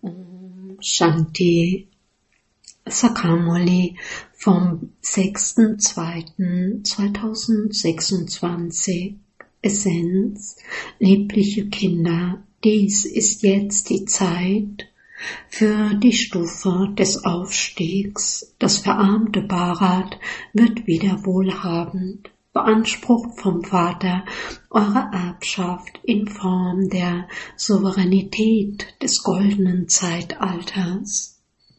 Om Shanti Sakamuli vom 6.2.2026. Essenz: Liebliche Kinder, dies ist jetzt die Zeit für die Stufe des Aufstiegs. Das verarmte Bharat wird wieder wohlhabend. Beansprucht vom Vater eure Erbschaft in Form der Souveränität des goldenen Zeitalters.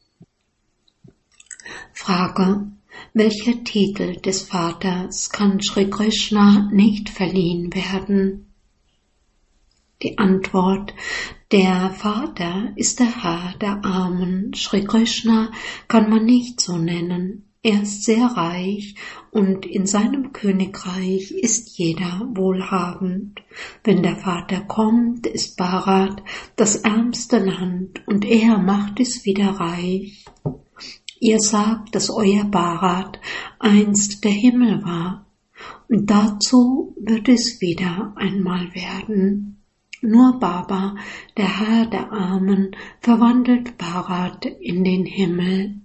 Frage: Welcher Titel des Vaters kann Shri Krishna nicht verliehen werden? Die Antwort: Der Vater ist der Herr der Armen. Shri Krishna kann man nicht so nennen. Er ist sehr reich und in seinem Königreich ist jeder wohlhabend. Wenn der Vater kommt, ist Bharat das ärmste Land und er macht es wieder reich. Ihr sagt, dass euer Bharat einst der Himmel war und dazu wird es wieder einmal werden. Nur Baba, der Herr der Armen, verwandelt Bharat in den Himmel.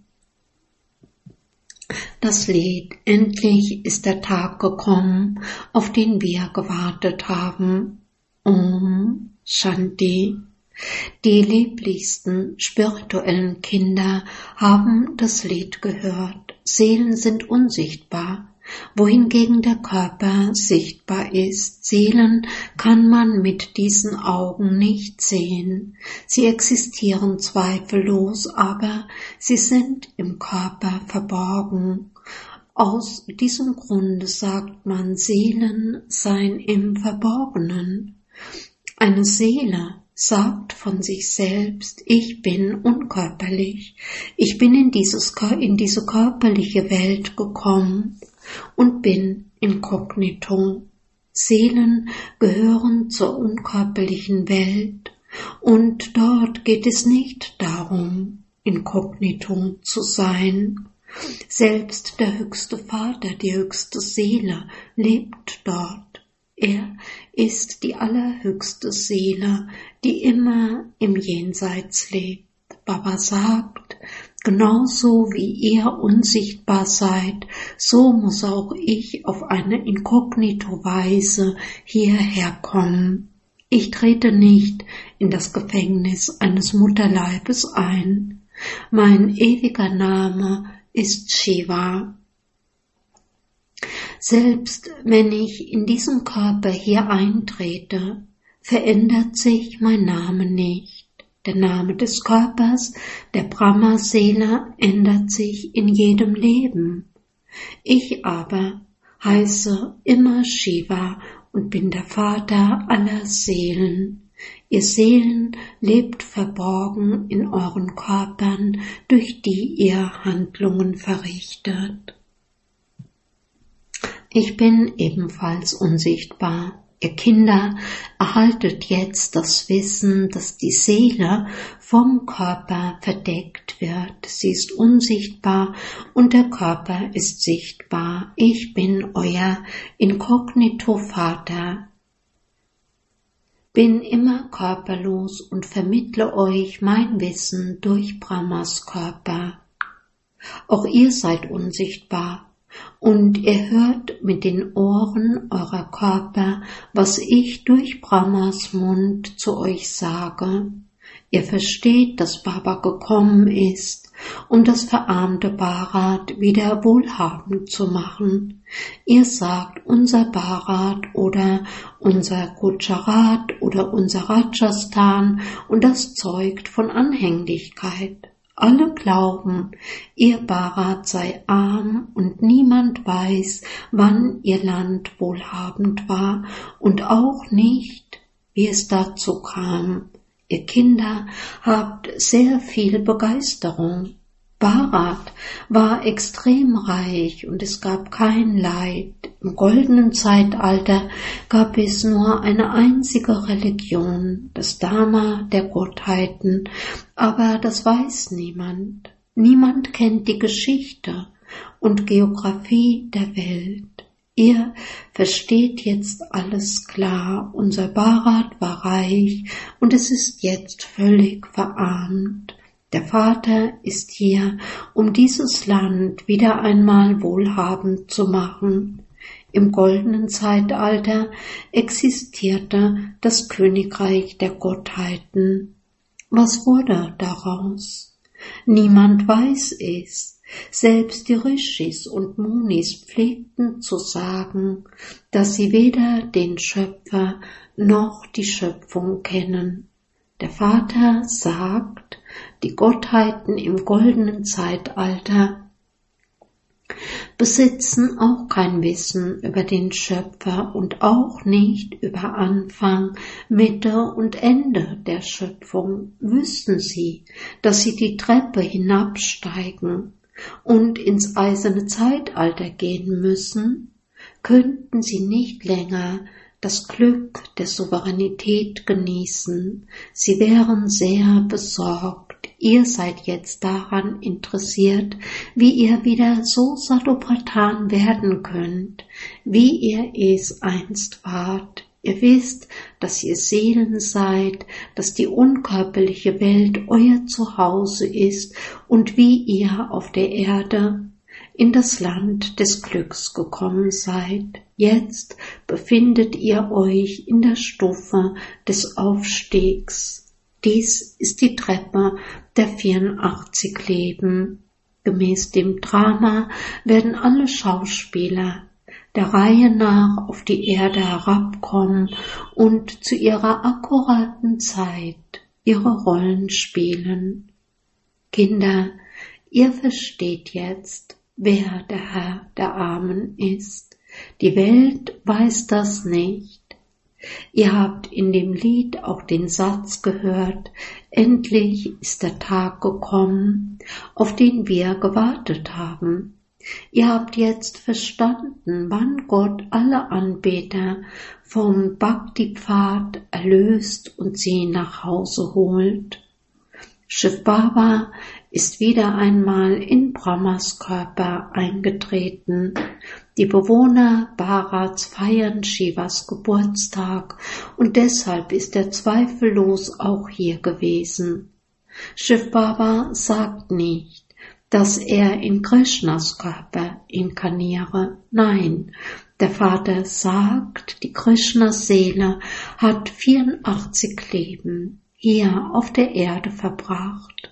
Das Lied Endlich ist der Tag gekommen, auf den wir gewartet haben. Om Shanti. Die lieblichsten spirituellen Kinder haben das Lied gehört. Seelen sind unsichtbar, wohingegen der Körper sichtbar ist. Seelen kann man mit diesen Augen nicht sehen. Sie existieren zweifellos, aber sie sind im Körper verborgen. Aus diesem Grunde sagt man, Seelen seien im Verborgenen. Eine Seele sagt von sich selbst, ich bin unkörperlich, ich bin in diese körperliche Welt gekommen und bin inkognito. Seelen gehören zur unkörperlichen Welt und dort geht es nicht darum, inkognito zu sein. Selbst der höchste Vater, die höchste Seele lebt dort. Er ist die allerhöchste Seele, die immer im Jenseits lebt. Baba sagt, genauso wie ihr unsichtbar seid, so muss auch ich auf eine Inkognito-Weise hierher kommen. Ich trete nicht in das Gefängnis eines Mutterleibes ein. Mein ewiger Name ist Shiva. Selbst wenn ich in diesen Körper hier eintrete, verändert sich mein Name nicht. Der Name des Körpers, der Brahma-Seele, ändert sich in jedem Leben. Ich aber heiße immer Shiva und bin der Vater aller Seelen. Ihr Seelen lebt verborgen in euren Körpern, durch die ihr Handlungen verrichtet. Ich bin ebenfalls unsichtbar. Ihr Kinder, erhaltet jetzt das Wissen, dass die Seele vom Körper verdeckt wird. Sie ist unsichtbar und der Körper ist sichtbar. Ich bin euer Inkognito-Vater. Bin immer körperlos und vermittle euch mein Wissen durch Brahmas Körper. Auch ihr seid unsichtbar. Und ihr hört mit den Ohren eurer Körper, was ich durch Brahmas Mund zu euch sage. Ihr versteht, dass Baba gekommen ist, um das verarmte Bharat wieder wohlhabend zu machen. Ihr sagt, unser Bharat oder unser Gujarat oder unser Rajasthan, und das zeugt von Anhänglichkeit. Alle glauben, ihr Bharat sei arm und niemand weiß, wann ihr Land wohlhabend war und auch nicht, wie es dazu kam. Ihr Kinder habt sehr viel Begeisterung. Bharat war extrem reich und es gab kein Leid. Im goldenen Zeitalter gab es nur eine einzige Religion, das Dharma der Gottheiten, aber das weiß niemand. Niemand kennt die Geschichte und Geographie der Welt. Ihr versteht jetzt alles klar, unser Bharat war reich und es ist jetzt völlig verarmt. Der Vater ist hier, um dieses Land wieder einmal wohlhabend zu machen. Im goldenen Zeitalter existierte das Königreich der Gottheiten. Was wurde daraus? Niemand weiß es. Selbst die Rishis und Munis pflegten zu sagen, dass sie weder den Schöpfer noch die Schöpfung kennen. Der Vater sagt, die Gottheiten im goldenen Zeitalter besitzen auch kein Wissen über den Schöpfer und auch nicht über Anfang, Mitte und Ende der Schöpfung. Wüssten sie, dass sie die Treppe hinabsteigen und ins eiserne Zeitalter gehen müssen, könnten sie nicht länger das Glück der Souveränität genießen. Sie wären sehr besorgt. Ihr seid jetzt daran interessiert, wie ihr wieder so Satopradhan werden könnt, wie ihr es einst wart. Ihr wisst, dass ihr Seelen seid, dass die unkörperliche Welt euer Zuhause ist und wie ihr auf der Erde in das Land des Glücks gekommen seid. Jetzt befindet ihr euch in der Stufe des Aufstiegs. Dies ist die Treppe der 84 Leben. Gemäß dem Drama werden alle Schauspieler der Reihe nach auf die Erde herabkommen und zu ihrer akkuraten Zeit ihre Rollen spielen. Kinder, ihr versteht jetzt, wer der Herr der Armen ist. Die Welt weiß das nicht. Ihr habt in dem Lied auch den Satz gehört, endlich ist der Tag gekommen, auf den wir gewartet haben. Ihr habt jetzt verstanden, wann Gott alle Anbeter vom Bhakti-Pfad erlöst und sie nach Hause holt. Shiv Baba ist wieder einmal in Brahmas Körper eingetreten. Die Bewohner Bharats feiern Shivas Geburtstag und deshalb ist er zweifellos auch hier gewesen. Shiv Baba sagt nicht, dass er in Krishnas Körper inkarniere. Nein, der Vater sagt, die Krishna-Seele hat 84 Leben hier auf der Erde verbracht.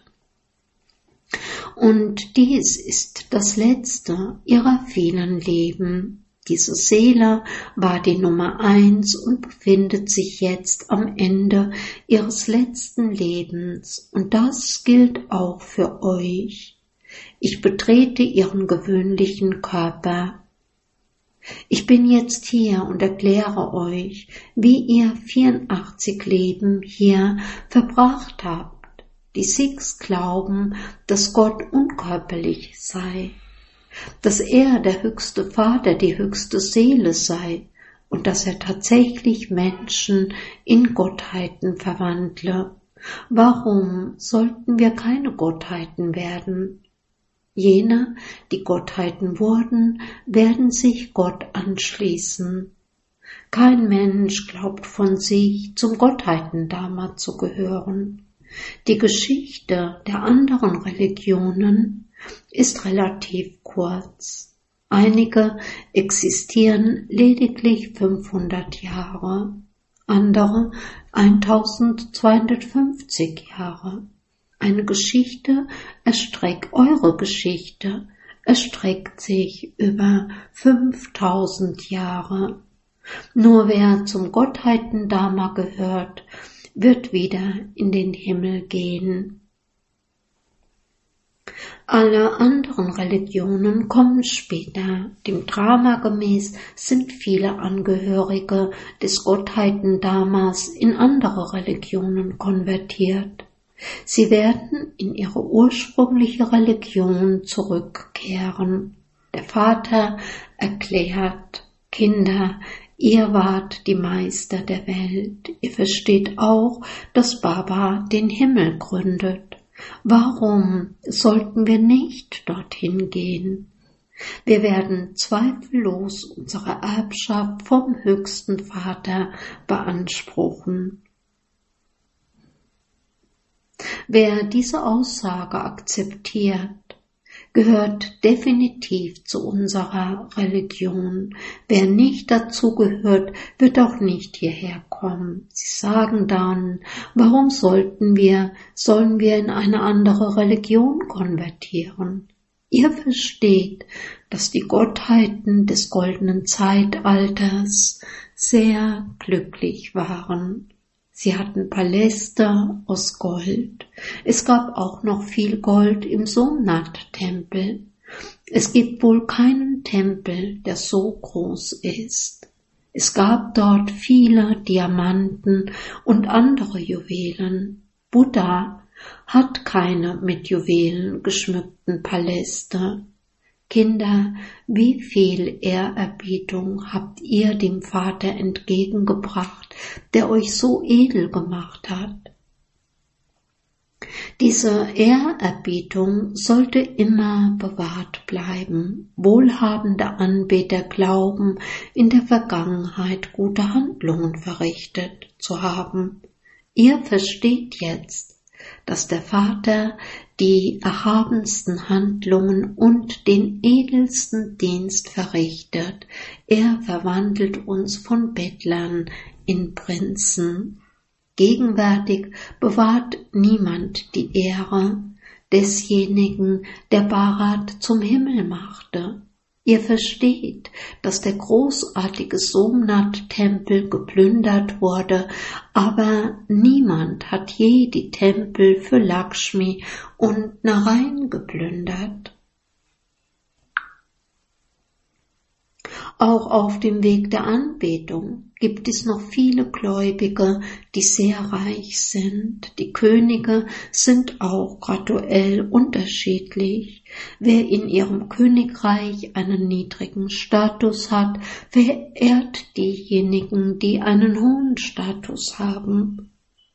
Und dies ist das letzte ihrer vielen Leben. Diese Seele war die Nummer 1 und befindet sich jetzt am Ende ihres letzten Lebens. Und das gilt auch für euch. Ich betrete ihren gewöhnlichen Körper. Ich bin jetzt hier und erkläre euch, wie ihr 84 Leben hier verbracht habt. Die Sikhs glauben, dass Gott unkörperlich sei, dass er der höchste Vater, die höchste Seele sei und dass er tatsächlich Menschen in Gottheiten verwandle. Warum sollten wir keine Gottheiten werden? Jene, die Gottheiten wurden, werden sich Gott anschließen. Kein Mensch glaubt von sich, zum Gottheitendharma zu gehören. Die Geschichte der anderen Religionen ist relativ kurz. Einige existieren lediglich 500 Jahre, andere 1250 Jahre. Eure Geschichte erstreckt sich über 5000 Jahre. Nur wer zum Gottheitendharma gehört, wird wieder in den Himmel gehen. Alle anderen Religionen kommen später. Dem Drama gemäß sind viele Angehörige des Gottheitendharmas in andere Religionen konvertiert. Sie werden in ihre ursprüngliche Religion zurückkehren. Der Vater erklärt, Kinder, ihr wart die Meister der Welt. Ihr versteht auch, dass Baba den Himmel gründet. Warum sollten wir nicht dorthin gehen? Wir werden zweifellos unsere Erbschaft vom höchsten Vater beanspruchen. Wer diese Aussage akzeptiert, gehört definitiv zu unserer Religion. Wer nicht dazu gehört, wird auch nicht hierher kommen. Sie sagen dann, warum sollen wir in eine andere Religion konvertieren? Ihr versteht, dass die Gottheiten des goldenen Zeitalters sehr glücklich waren. Sie hatten Paläste aus Gold. Es gab auch noch viel Gold im Somnath-Tempel. Es gibt wohl keinen Tempel, der so groß ist. Es gab dort viele Diamanten und andere Juwelen. Buddha hat keine mit Juwelen geschmückten Paläste. Kinder, wie viel Ehrerbietung habt ihr dem Vater entgegengebracht, der euch so edel gemacht hat? Diese Ehrerbietung sollte immer bewahrt bleiben. Wohlhabende Anbeter glauben, in der Vergangenheit gute Handlungen verrichtet zu haben. Ihr versteht jetzt, dass der Vater die erhabensten Handlungen und den edelsten Dienst verrichtet. Er verwandelt uns von Bettlern in Prinzen. Gegenwärtig bewahrt niemand die Ehre desjenigen, der Bharat zum Himmel machte. Ihr versteht, dass der großartige Somnath-Tempel geplündert wurde, aber niemand hat je die Tempel für Lakshmi und Narayan geplündert. Auch auf dem Weg der Anbetung gibt es noch viele Gläubige, die sehr reich sind. Die Könige sind auch graduell unterschiedlich. Wer in ihrem Königreich einen niedrigen Status hat, verehrt diejenigen, die einen hohen Status haben.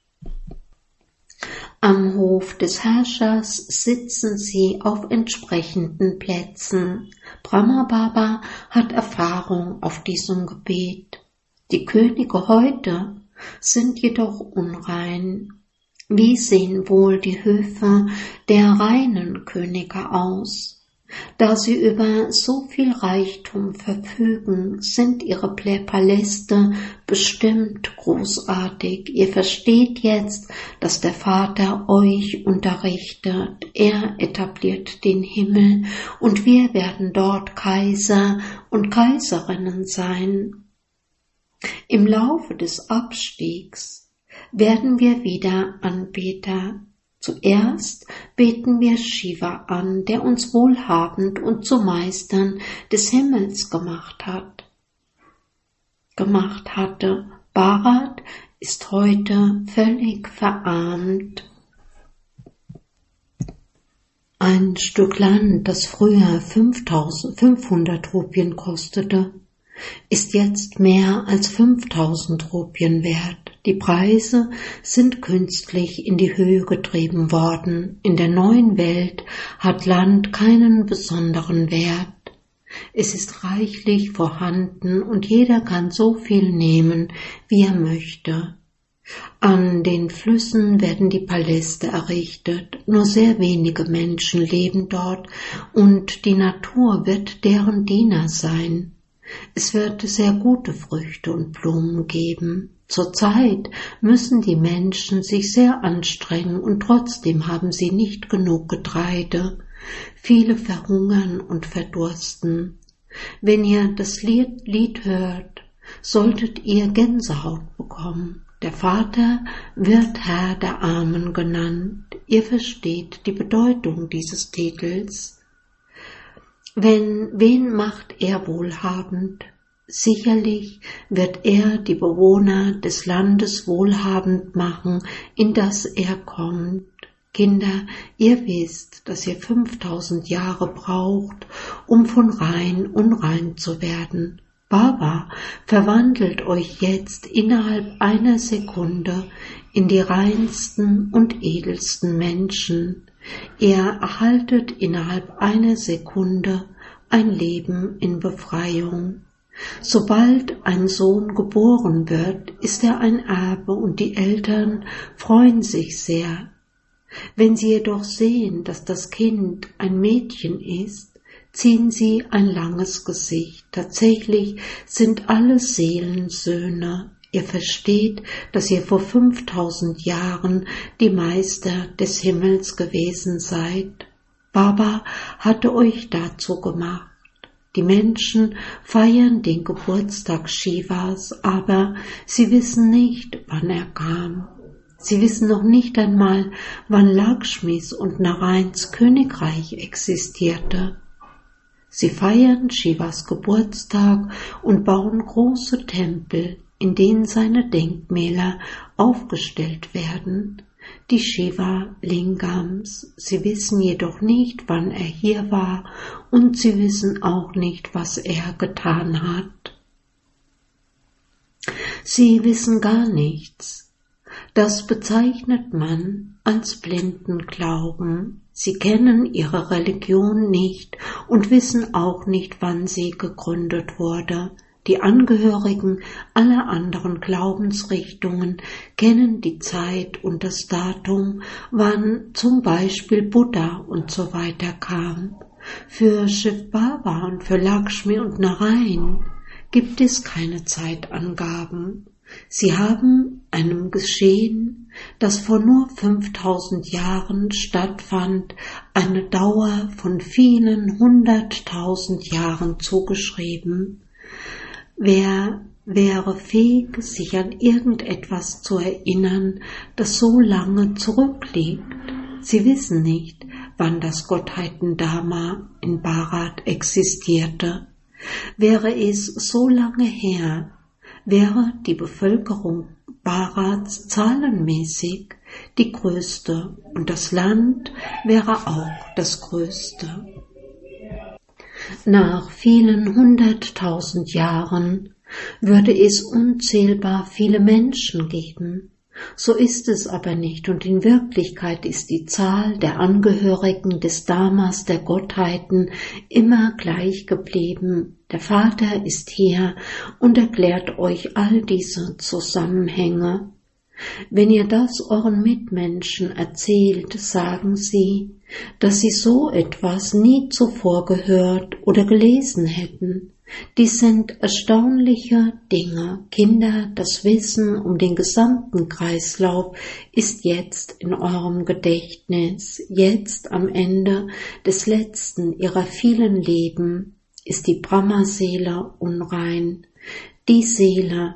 Am Hof des Herrschers sitzen sie auf entsprechenden Plätzen. Brahma Baba hat Erfahrung auf diesem Gebiet. Die Könige heute sind jedoch unrein. Wie sehen wohl die Höfe der reinen Könige aus? Da sie über so viel Reichtum verfügen, sind ihre Paläste bestimmt großartig. Ihr versteht jetzt, dass der Vater euch unterrichtet. Er etabliert den Himmel und wir werden dort Kaiser und Kaiserinnen sein. Im Laufe des Abstiegs werden wir wieder Anbeter. Zuerst beten wir Shiva an, der uns wohlhabend und zu Meistern des Himmels gemacht hatte. Bharat ist heute völlig verarmt. Ein Stück Land, das früher 500 Rupien kostete, ist jetzt mehr als 5000 Rupien wert. Die Preise sind künstlich in die Höhe getrieben worden. In der neuen Welt hat Land keinen besonderen Wert. Es ist reichlich vorhanden und jeder kann so viel nehmen, wie er möchte. An den Flüssen werden die Paläste errichtet. Nur sehr wenige Menschen leben dort und die Natur wird deren Diener sein. Es wird sehr gute Früchte und Blumen geben. Zurzeit müssen die Menschen sich sehr anstrengen und trotzdem haben sie nicht genug Getreide. Viele verhungern und verdursten. Wenn ihr das Lied hört, solltet ihr Gänsehaut bekommen. Der Vater wird Herr der Armen genannt. Ihr versteht die Bedeutung dieses Titels. Wen macht er wohlhabend? Sicherlich wird er die Bewohner des Landes wohlhabend machen, in das er kommt. Kinder, ihr wisst, dass ihr 5000 Jahre braucht, um von rein unrein zu werden. Baba verwandelt euch jetzt innerhalb einer Sekunde in die reinsten und edelsten Menschen. Ihr erhaltet innerhalb einer Sekunde ein Leben in Befreiung. Sobald ein Sohn geboren wird, ist er ein Erbe und die Eltern freuen sich sehr. Wenn sie jedoch sehen, dass das Kind ein Mädchen ist, ziehen sie ein langes Gesicht. Tatsächlich sind alle Seelen Söhne. Ihr versteht, dass ihr vor 5000 Jahren die Meister des Himmels gewesen seid. Baba hatte euch dazu gemacht. Die Menschen feiern den Geburtstag Shivas, aber sie wissen nicht, wann er kam. Sie wissen noch nicht einmal, wann Lakshmis und Narayans Königreich existierte. Sie feiern Shivas Geburtstag und bauen große Tempel, in denen seine Denkmäler aufgestellt werden, die Shiva-Lingams. Sie wissen jedoch nicht, wann er hier war, und sie wissen auch nicht, was er getan hat. Sie wissen gar nichts. Das bezeichnet man als blinden Glauben. Sie kennen ihre Religion nicht und wissen auch nicht, wann sie gegründet wurde. Die Angehörigen aller anderen Glaubensrichtungen kennen die Zeit und das Datum, wann zum Beispiel Buddha und so weiter kam. Für Shiv Baba und für Lakshmi und Narayan gibt es keine Zeitangaben. Sie haben einem Geschehen, das vor nur 5000 Jahren stattfand, eine Dauer von vielen 100.000 Jahren zugeschrieben. Wer wäre fähig, sich an irgendetwas zu erinnern, das so lange zurückliegt? Sie wissen nicht, wann das Gottheitendharma in Bharat existierte. Wäre es so lange her, wäre die Bevölkerung Bharats zahlenmäßig die größte und das Land wäre auch das größte. Nach vielen 100.000 Jahren würde es unzählbar viele Menschen geben. So ist es aber nicht, und in Wirklichkeit ist die Zahl der Angehörigen des Dharmas der Gottheiten immer gleich geblieben. Der Vater ist hier und erklärt euch all diese Zusammenhänge. Wenn ihr das euren Mitmenschen erzählt, sagen sie, dass sie so etwas nie zuvor gehört oder gelesen hätten. Dies sind erstaunliche Dinge. Kinder, das Wissen um den gesamten Kreislauf ist jetzt in eurem Gedächtnis. Jetzt am Ende des letzten ihrer vielen Leben ist die Brahma-Seele unrein. Die Seele,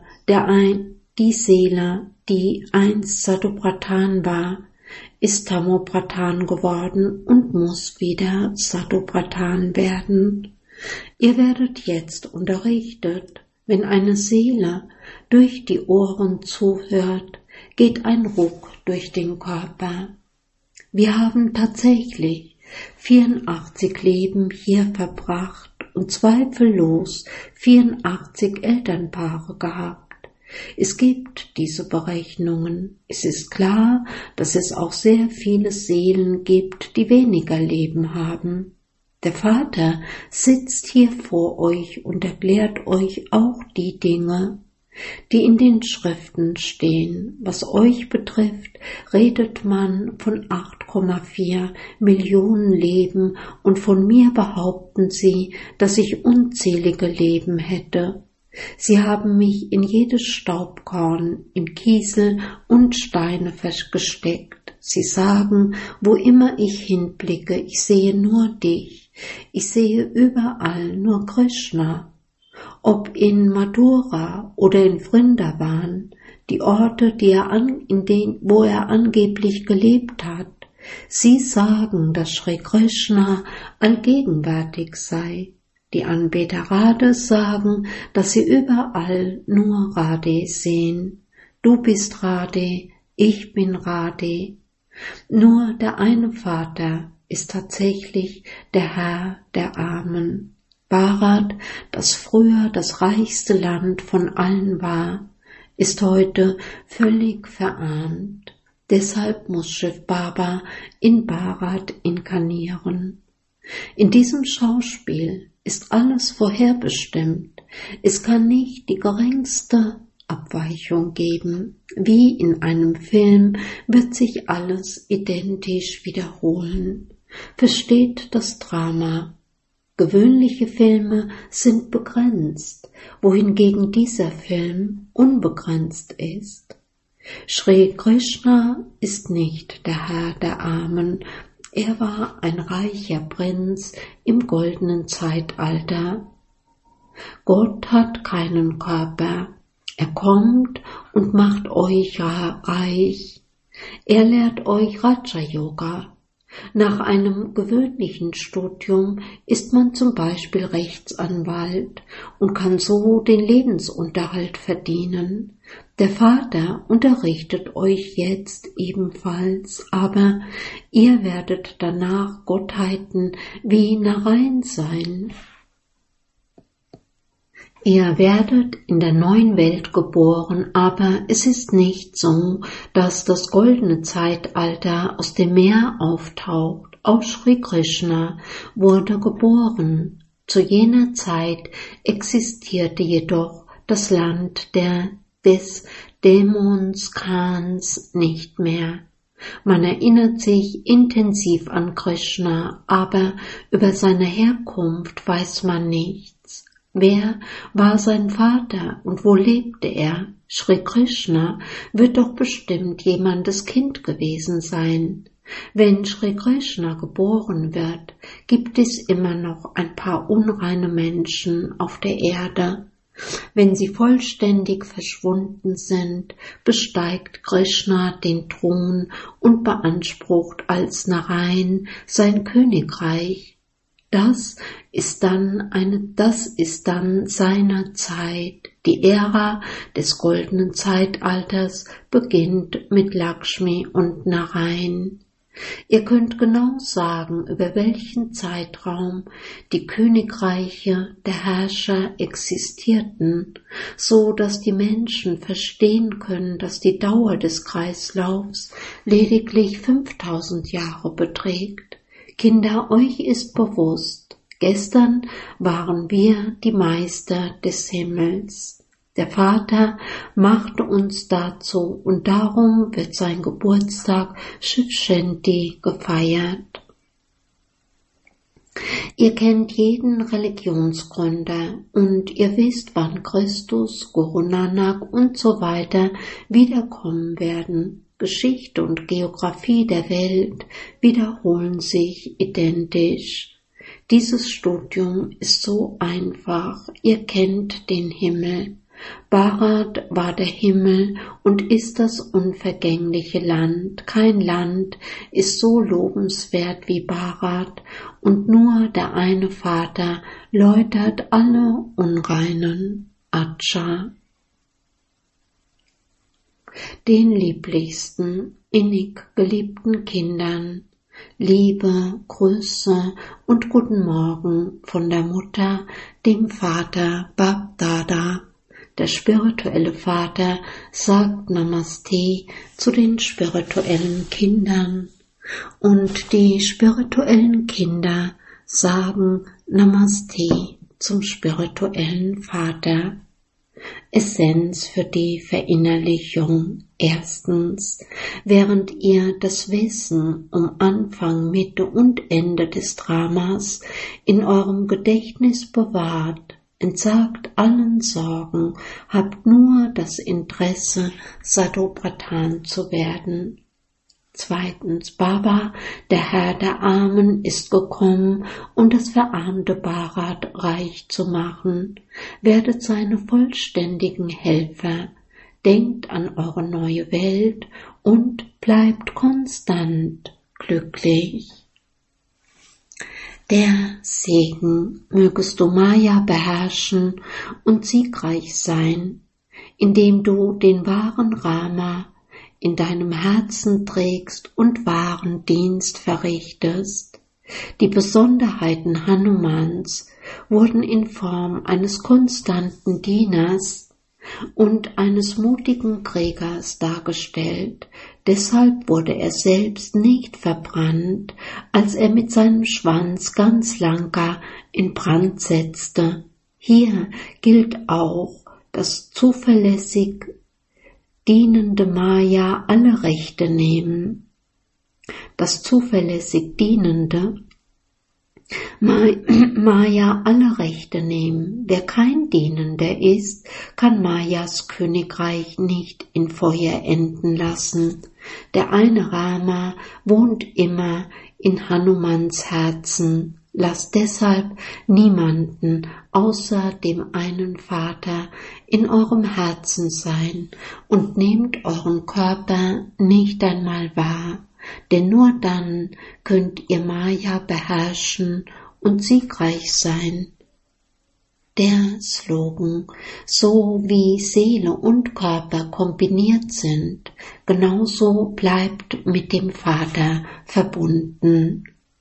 die einst Sattva-Pradhan war, ist Tamo-Pradhan geworden und muss wieder Sattva-Pradhan werden. Ihr werdet jetzt unterrichtet, wenn eine Seele durch die Ohren zuhört, geht ein Ruck durch den Körper. Wir haben tatsächlich 84 Leben hier verbracht und zweifellos 84 Elternpaare gehabt. Es gibt diese Berechnungen. Es ist klar, dass es auch sehr viele Seelen gibt, die weniger Leben haben. Der Vater sitzt hier vor euch und erklärt euch auch die Dinge, die in den Schriften stehen. Was euch betrifft, redet man von 8,4 Millionen Leben und von mir behaupten sie, dass ich unzählige Leben hätte. Sie haben mich in jedes Staubkorn, in Kiesel und Steine gesteckt. Sie sagen, wo immer ich hinblicke, ich sehe nur dich. Ich sehe überall nur Krishna. Ob in Mathura oder in Vrindavan, die Orte, wo er angeblich gelebt hat. Sie sagen, dass Shri Krishna allgegenwärtig sei. Die Anbeter Radhes sagen, dass sie überall nur Radhe sehen. Du bist Radhe, ich bin Radhe. Nur der eine Vater ist tatsächlich der Herr der Armen. Bharat, das früher das reichste Land von allen war, ist heute völlig verarmt. Deshalb muss Shiv Baba in Bharat inkarnieren. In diesem Schauspiel, ist alles vorherbestimmt. Es kann nicht die geringste Abweichung geben. Wie in einem Film wird sich alles identisch wiederholen. Versteht das Drama. Gewöhnliche Filme sind begrenzt, wohingegen dieser Film unbegrenzt ist. Shri Krishna ist nicht der Herr der Armen. Er war ein reicher Prinz im goldenen Zeitalter. Gott hat keinen Körper. Er kommt und macht euch reich. Er lehrt euch Raja Yoga. Nach einem gewöhnlichen Studium ist man zum Beispiel Rechtsanwalt und kann so den Lebensunterhalt verdienen. Der Vater unterrichtet euch jetzt ebenfalls, aber ihr werdet danach Gottheiten wie Narayan sein. Ihr werdet in der neuen Welt geboren, aber es ist nicht so, dass das goldene Zeitalter aus dem Meer auftaucht. Auch Shri Krishna wurde geboren. Zu jener Zeit existierte jedoch das Land des Dämons Khans nicht mehr. Man erinnert sich intensiv an Krishna, aber über seine Herkunft weiß man nichts. Wer war sein Vater und wo lebte er? Shri Krishna wird doch bestimmt jemandes Kind gewesen sein. Wenn Shri Krishna geboren wird, gibt es immer noch ein paar unreine Menschen auf der Erde. Wenn sie vollständig verschwunden sind, besteigt Krishna den Thron und beansprucht als Narayan sein Königreich. Das ist dann seine Zeit. Die Ära des goldenen Zeitalters beginnt mit Lakshmi und Narayan. Ihr könnt genau sagen, über welchen Zeitraum die Königreiche der Herrscher existierten, so dass die Menschen verstehen können, dass die Dauer des Kreislaufs lediglich 5000 Jahre beträgt. Kinder, euch ist bewusst, gestern waren wir die Meister des Himmels. Der Vater machte uns dazu und darum wird sein Geburtstag Shiv Jayanti gefeiert. Ihr kennt jeden Religionsgründer und ihr wisst, wann Christus, Guru Nanak und so weiter wiederkommen werden. Geschichte und Geographie der Welt wiederholen sich identisch. Dieses Studium ist so einfach. Ihr kennt den Himmel. Bharat war der Himmel und ist das unvergängliche Land. Kein Land ist so lobenswert wie Bharat und nur der eine Vater läutert alle Unreinen. Acha. Den lieblichsten, innig geliebten Kindern, Liebe, Grüße und guten Morgen von der Mutter, dem Vater Bab-Dada. Der spirituelle Vater sagt Namaste zu den spirituellen Kindern und die spirituellen Kinder sagen Namaste zum spirituellen Vater. Essenz für die Verinnerlichung. Erstens, während ihr das Wissen um Anfang, Mitte und Ende des Dramas in eurem Gedächtnis bewahrt, entsagt allen Sorgen, habt nur das Interesse, Sadhu-Pradhan zu werden. Zweitens, Baba, der Herr der Armen, ist gekommen, um das verarmte Bharat reich zu machen. Werdet seine vollständigen Helfer. Denkt an eure neue Welt und bleibt konstant glücklich. Der Segen, mögest du Maya beherrschen und siegreich sein, indem du den wahren Rama in deinem Herzen trägst und wahren Dienst verrichtest. Die Besonderheiten Hanumans wurden in Form eines konstanten Dieners und eines mutigen Kriegers dargestellt. Deshalb wurde er selbst nicht verbrannt, als er mit seinem Schwanz ganz Lanka in Brand setzte. Hier gilt auch, dass zuverlässig dienende Maya alle Rechte nehmen. Das zuverlässig dienende Maya alle Rechte nehmen. Wer kein Dienender ist, kann Mayas Königreich nicht in Feuer enden lassen. Der eine Rama wohnt immer in Hanumans Herzen. Lasst deshalb niemanden außer dem einen Vater in eurem Herzen sein und nehmt euren Körper nicht einmal wahr. Denn nur dann könnt ihr Maya beherrschen und siegreich sein. Der Slogan: So wie Seele und Körper kombiniert sind, genauso bleibt mit dem Vater verbunden.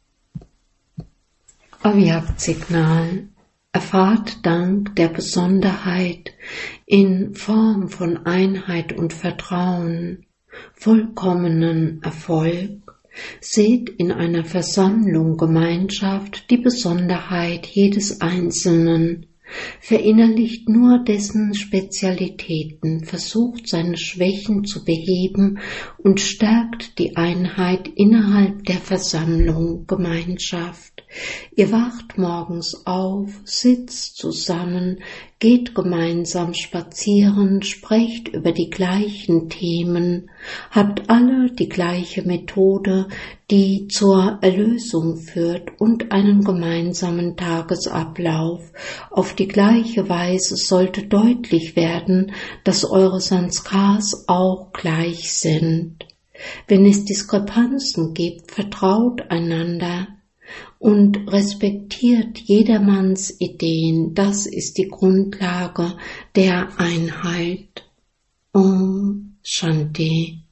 Avyakt-Signal: Erfahrt dank der Besonderheit in Form von Einheit und Vertrauen vollkommenen Erfolg. Seht in einer Versammlung, Gemeinschaft die Besonderheit jedes Einzelnen, verinnerlicht nur dessen Spezialitäten, versucht seine Schwächen zu beheben und stärkt die Einheit innerhalb der Versammlung, Gemeinschaft. Ihr wacht morgens auf, sitzt zusammen, geht gemeinsam spazieren, sprecht über die gleichen Themen, habt alle die gleiche Methode, die zur Erlösung führt und einen gemeinsamen Tagesablauf. Auf die gleiche Weise sollte deutlich werden, dass eure Sanskars auch gleich sind. Wenn es Diskrepanzen gibt, vertraut einander und respektiert jedermanns Ideen. Das ist die Grundlage der Einheit. Om Shanti.